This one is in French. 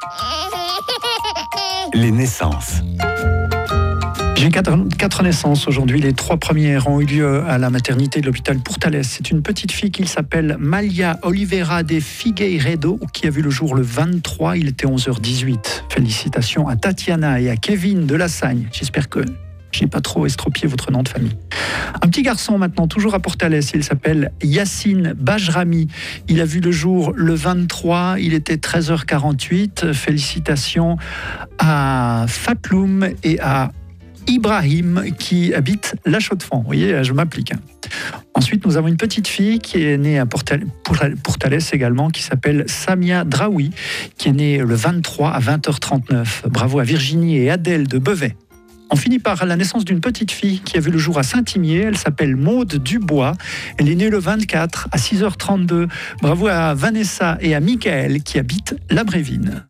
Les naissances. J'ai quatre naissances aujourd'hui. Les 3 premières ont eu lieu à la maternité de l'hôpital Portales. C'est une petite fille qui s'appelle Malia Oliveira de Figueiredo qui a vu le jour le 23. Il était 11h18. Félicitations à Tatiana et à Kevin de Lassagne. J'espère que je n'ai pas trop estropié votre nom de famille. Un petit garçon maintenant, toujours à Portales. Il s'appelle Yassine Bajrami. Il a vu le jour le 23. Il était 13h48. Félicitations à Fatloum et à Ibrahim qui habite La Chaux-de-Fonds. Vous voyez, je m'applique. Ensuite, nous avons une petite fille qui est née à Portales également, qui s'appelle Samia Draoui, qui est née le 23 à 20h39. Bravo à Virginie et Adèle de Bevet. On finit par la naissance d'une petite fille qui a vu le jour à Saint-Imier. Elle s'appelle Maude Dubois. Elle est née le 24 à 6h32. Bravo à Vanessa et à Michael qui habitent La Brévine.